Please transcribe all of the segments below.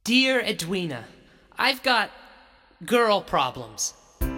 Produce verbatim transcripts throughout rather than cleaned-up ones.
Dear Edwina, I've got girl problems.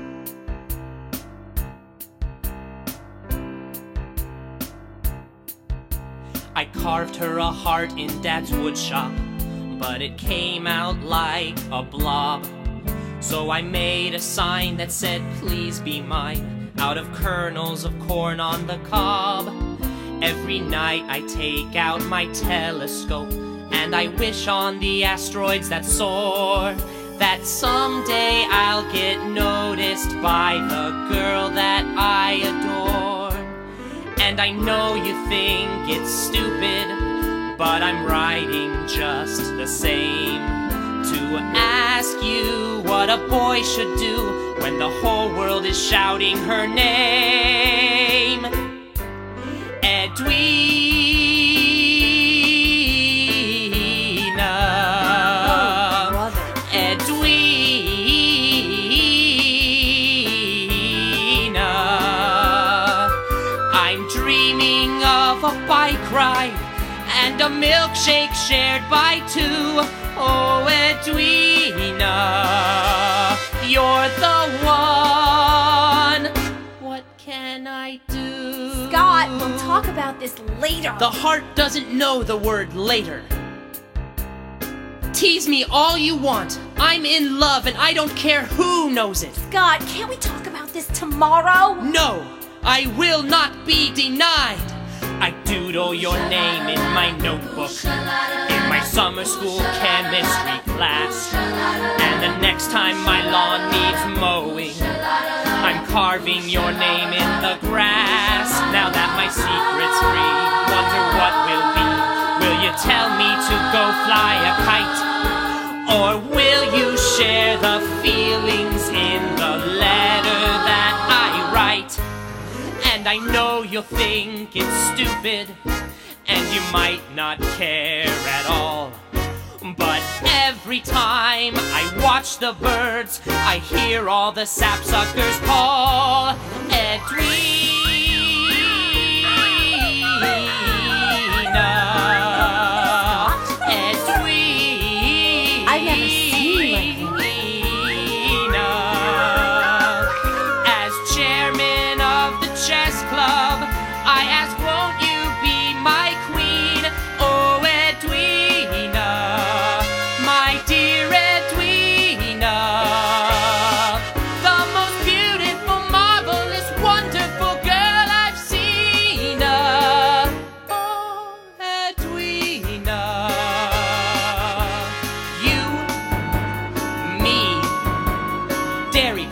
I carved her a heart in Dad's woodshop, but it came out like a blob. So I made a sign that said, "Please be mine," out of kernels of corn on the cob. Every night I take out my telescope and I wish on the asteroids that soar that someday I'll get noticed by the girl that I adore. And I know you think it's stupid, but I'm writing just the same to ask you what a boy should do when the whole world is shouting her name. Edwina. Oh, brother. Edwina. I'm dreaming of a bike ride and a milkshake shared by two. Oh, Edwina, you're the one. What can I do? Scott, we'll talk about this later. The heart doesn't know the word later. Tease me all you want. I'm in love and I don't care who knows it. Scott, can't we talk about this tomorrow? No, I will not be denied. I doodle your name in my notebook in my summer school chemistry class. And the next time my lawn needs mowing, I'm carving your name in the grass. Now that my secret's free, wonder what will be. Will you tell me to go fly a kite? Or will you share the feelings in the letter that I write? And I know you'll think it's stupid, and you might not care at all. But every time I watch the birds, I hear all the sapsuckers call Edwina. Edwina. I've never seen you like As chairman of the chess club, I ask, won't you be my queen? Oh, Edwina, my dear Edwina, the most beautiful, marvelous, wonderful girl I've seen. Oh, Edwina, you, me, Dairy